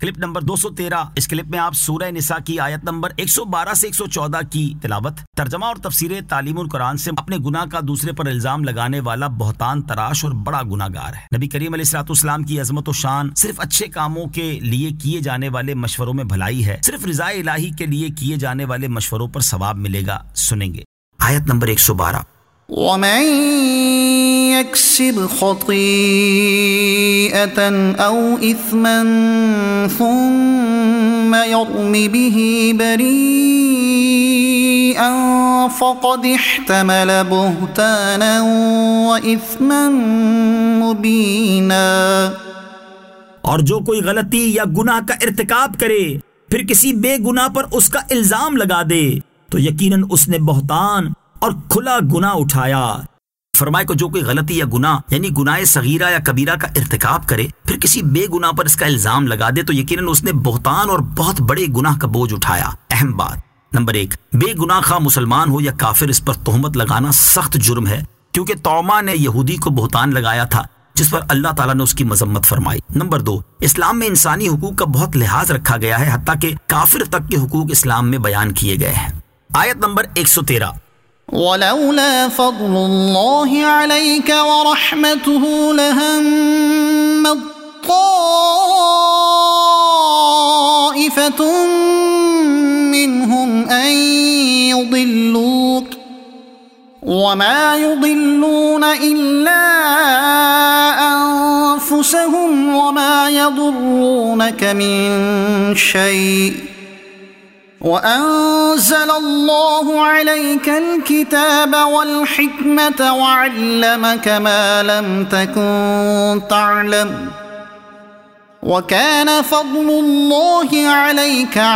Clip number 213۔ اس clip میں آپ سورہ نساء کی آیت نمبر 112 سے 114 کی تلاوت، ترجمہ اور تفسیر تعلیم القرآن سے اپنے گناہ کا دوسرے پر الزام لگانے والا بہتان تراش اور بڑا گناہ گار ہے۔ نبی کریم علیہ الصلوۃ والسلام کی عظمت و شان صرف اچھے کاموں کے لیے کیے جانے والے مشوروں میں بھلائی ہے، صرف رضا الہی کے لیے کیے جانے والے مشوروں پر ثواب ملے گا۔ سنیں گے آیت نمبر 112۔ وَمَن يَكْسِبْ خَطِيئَةً أَوْ إِثْمًا ثُمَّ يَرْمِ بِهِ بَرِيئًا فَقَدِ احْتَمَلَ بُهْتَانًا وَإِثْمًا مُبِينًا۔ اور جو کوئی غلطی یا گناہ کا ارتکاب کرے پھر کسی بے گناہ پر اس کا الزام لگا دے تو یقیناً اس نے بہتان اور کھلا گناہ اٹھایا۔ فرمائے کہ جو کوئی غلطی یا گناہ یعنی گناہ صغیرہ یا کبیرہ کا ارتکاب کرے پھر کسی بے گناہ پر اس کا الزام لگا دے تو یقیناً اس نے بہتان اور بہت بڑے گناہ کا بوجھ اٹھایا۔ اہم بات نمبر 1، بے گناہ خواہ مسلمان ہو یا کافر اس پر تہمت لگانا سخت جرم ہے، کیونکہ توما نے یہودی کو بہتان لگایا تھا جس پر اللہ تعالیٰ نے اس کی مذمت فرمائی۔ نمبر 2، اسلام میں انسانی حقوق کا بہت لحاظ رکھا گیا ہے، حتیٰ کہ کافر تک کے حقوق اسلام میں بیان کیے گئے ہیں۔ آیت نمبر 113۔ وَلَوْلَا فَضْلُ اللَّهِ عَلَيْكَ وَرَحْمَتُهُ لَهَمَّتْ طَائِفَةٌ مِّنْهُمْ أَن يُضِلُّوكَ وَمَا يُضِلُّونَ إِلَّا أَنفُسَهُمْ وَمَا يَضُرُّونَكَ مِن شَيْءٍ وَأَنزَلَ اللَّهُ عَلَيْكَ الْكِتَابَ وَالْحِكْمَةَ وَعَلَّمَكَ مَا لَمْ تَكُن تَعْلَمُ وَكَانَ فَضْلُ اللَّهِ عَلَيْكَ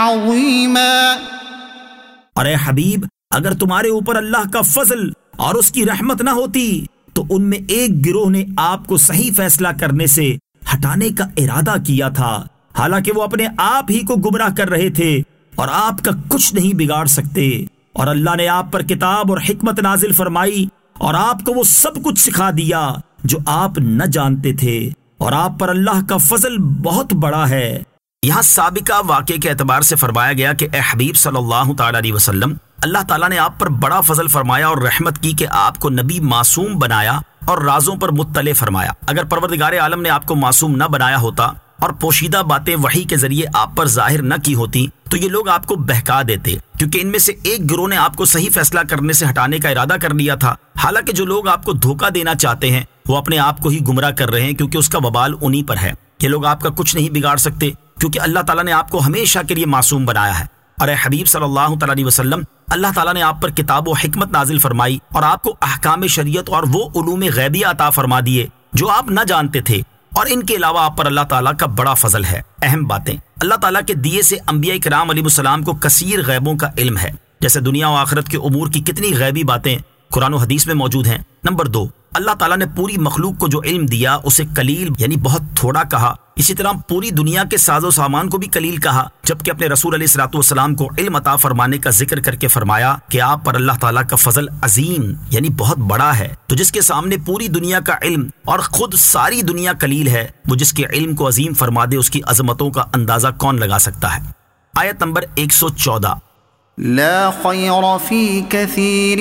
عَظِيمًا۔ اور اے حبیب، اگر تمہارے اوپر اللہ کا فضل اور اس کی رحمت نہ ہوتی تو ان میں ایک گروہ نے آپ کو صحیح فیصلہ کرنے سے ہٹانے کا ارادہ کیا تھا، حالانکہ وہ اپنے آپ ہی کو گمراہ کر رہے تھے اور آپ کا کچھ نہیں بگاڑ سکتے۔ اور اللہ نے آپ پر کتاب اور حکمت نازل فرمائی اور آپ کو وہ سب کچھ سکھا دیا جو آپ نہ جانتے تھے، اور آپ پر اللہ کا فضل بہت بڑا ہے۔ یہاں سابقہ واقعے کے اعتبار سے فرمایا گیا کہ اے حبیب صلی اللہ تعالی علیہ وسلم، اللہ تعالیٰ نے آپ پر بڑا فضل فرمایا اور رحمت کی کہ آپ کو نبی معصوم بنایا اور رازوں پر مطلع فرمایا۔ اگر پروردگار عالم نے آپ کو معصوم نہ بنایا ہوتا اور پوشیدہ باتیں وحی کے ذریعے آپ پر ظاہر نہ کی ہوتی تو یہ لوگ آپ کو بہکا دیتے، کیونکہ ان میں سے ایک گروہ نے آپ کو صحیح فیصلہ کرنے سے ہٹانے کا ارادہ کر لیا تھا۔ حالانکہ جو لوگ آپ کو دھوکہ دینا چاہتے ہیں وہ اپنے آپ کو ہی گمراہ کر رہے ہیں، کیونکہ اس کا وبال انہی پر ہے۔ یہ لوگ آپ کا کچھ نہیں بگاڑ سکتے، کیونکہ اللہ تعالیٰ نے آپ کو ہمیشہ کے لیے معصوم بنایا ہے۔ اور اے حبیب صلی اللہ تعالیٰ علیہ وسلم، اللہ تعالیٰ نے آپ پر کتاب و حکمت نازل فرمائی اور آپ کو احکام شریعت اور وہ علوم غیبیہ عطا فرما دیے جو آپ نہ جانتے تھے، اور ان کے علاوہ آپ پر اللہ تعالیٰ کا بڑا فضل ہے۔ اہم باتیں، اللہ تعالیٰ کے دیے سے انبیاء کرام علیہ السلام کو کثیر غیبوں کا علم ہے، جیسے دنیا و آخرت کے امور کی کتنی غیبی باتیں قرآن و حدیث میں موجود ہیں۔ نمبر 2، اللہ تعالیٰ نے پوری مخلوق کو جو علم دیا اسے قلیل یعنی بہت تھوڑا کہا۔ اسی طرح پوری دنیا کے ساز و سامان کو بھی قلیل کہا، جبکہ اپنے رسول علیہ الصلوۃ والسلام کو علم عطا فرمانے کا ذکر کر کے فرمایا کہ آپ پر اللہ تعالیٰ کا فضل عظیم یعنی بہت بڑا ہے۔ تو جس کے سامنے پوری دنیا کا علم اور خود ساری دنیا قلیل ہے، وہ جس کے علم کو عظیم فرما دے اس کی عظمتوں کا اندازہ کون لگا سکتا ہے۔ آیت نمبر 114۔ لا خیر فی کثیر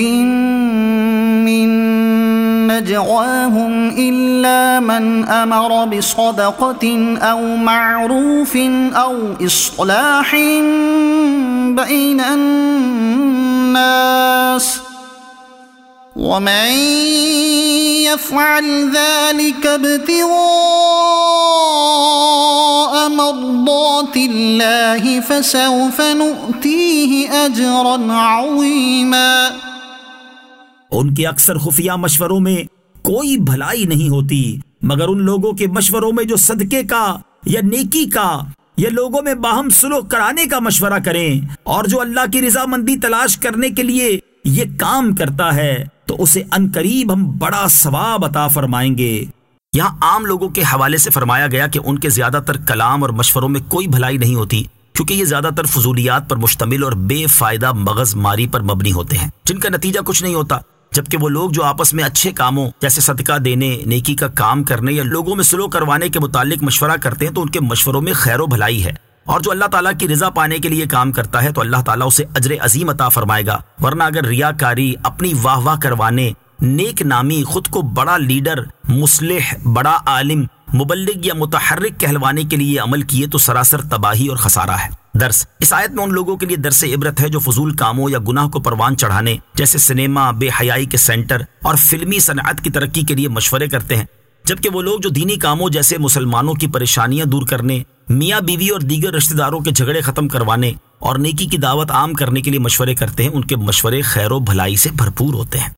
من نجواهم إلا من أمر بصدقة أو معروف أو إصلاح بين الناس ومن يفعل ذلك ابتغاء مرضات الله فسوف نؤتيه أجرا عظيما۔ ان کے اکثر خفیہ مشوروں میں کوئی بھلائی نہیں ہوتی مگر ان لوگوں کے مشوروں میں جو صدقے کا یا نیکی کا یا لوگوں میں باہم صلح کرانے کا مشورہ کریں، اور جو اللہ کی رضامندی تلاش کرنے کے لیے یہ کام کرتا ہے تو اسے عنقریب ہم بڑا ثواب عطا فرمائیں گے۔ یہاں عام لوگوں کے حوالے سے فرمایا گیا کہ ان کے زیادہ تر کلام اور مشوروں میں کوئی بھلائی نہیں ہوتی، کیونکہ یہ زیادہ تر فضولیات پر مشتمل اور بے فائدہ مغز ماری پر مبنی ہوتے ہیں، جن کا نتیجہ کچھ نہیں ہوتا۔ جبکہ وہ لوگ جو آپس میں اچھے کاموں جیسے صدقہ دینے، نیکی کا کام کرنے یا لوگوں میں صلح کروانے کے متعلق مشورہ کرتے ہیں تو ان کے مشوروں میں خیر و بھلائی ہے، اور جو اللہ تعالیٰ کی رضا پانے کے لیے کام کرتا ہے تو اللہ تعالیٰ اسے اجر عظیم عطا فرمائے گا۔ ورنہ اگر ریاکاری، اپنی واہ واہ کروانے، نیک نامی، خود کو بڑا لیڈر، مصلح، بڑا عالم، مبلغ یا متحرک کہلوانے کے لیے عمل کیے تو سراسر تباہی اور خسارہ ہے۔ درس، اس آیت میں ان لوگوں کے لیے درس عبرت ہے جو فضول کاموں یا گناہ کو پروان چڑھانے جیسے سنیما، بے حیائی کے سینٹر اور فلمی صنعت کی ترقی کے لیے مشورے کرتے ہیں، جبکہ وہ لوگ جو دینی کاموں جیسے مسلمانوں کی پریشانیاں دور کرنے، میاں بیوی اور دیگر رشتہ داروں کے جھگڑے ختم کروانے اور نیکی کی دعوت عام کرنے کے لیے مشورے کرتے ہیں، ان کے مشورے خیر و بھلائی سے بھرپور ہوتے ہیں۔